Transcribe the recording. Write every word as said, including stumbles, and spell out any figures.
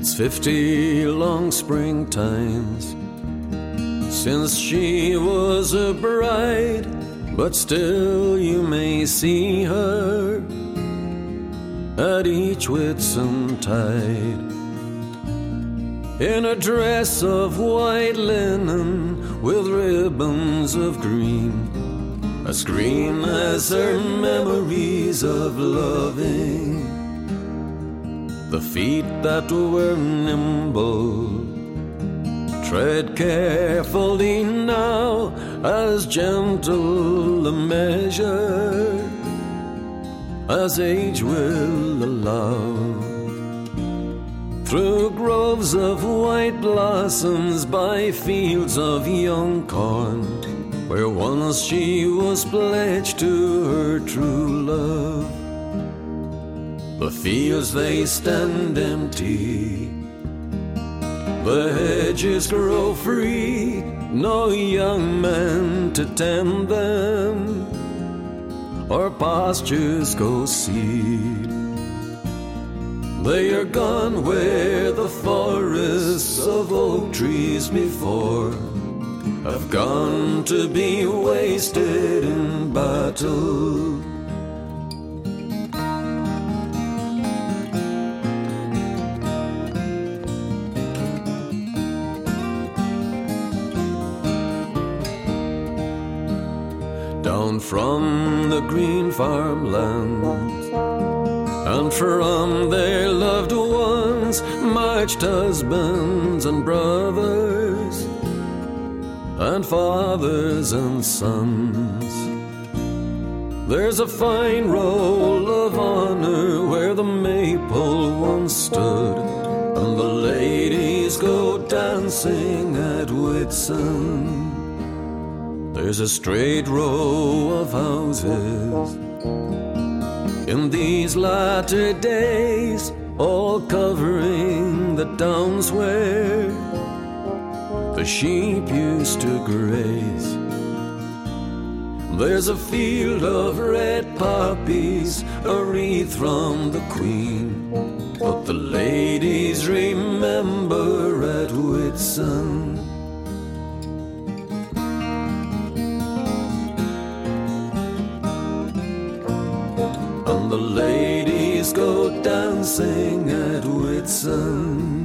It's fifty long springtimes since she was a bride, but still you may see her at each Whitsuntide, in a dress of white linen with ribbons of green, as green as her memories of loving. The feet that were nimble tread carefully now, as gentle a measure as age will allow. Through groves of white blossoms, by fields of young corn, where once she was pledged to her true love. The fields they stand empty, the hedges grow free, no young man to tend them, or pastures go seed. They are gone where the forests of oak trees before have gone to be wasted in battle. Down from the green farmlands and from their loved ones marched husbands and brothers and fathers and sons. There's a fine roll of honor where the maypole once stood, and the ladies go dancing at Whitsun. There's a straight row of houses in these latter days, all covering the downs where the sheep used to graze. There's a field of red poppies, a wreath from the Queen, but the ladies remember at Whitsun. And the ladies go dancing at Whitsun.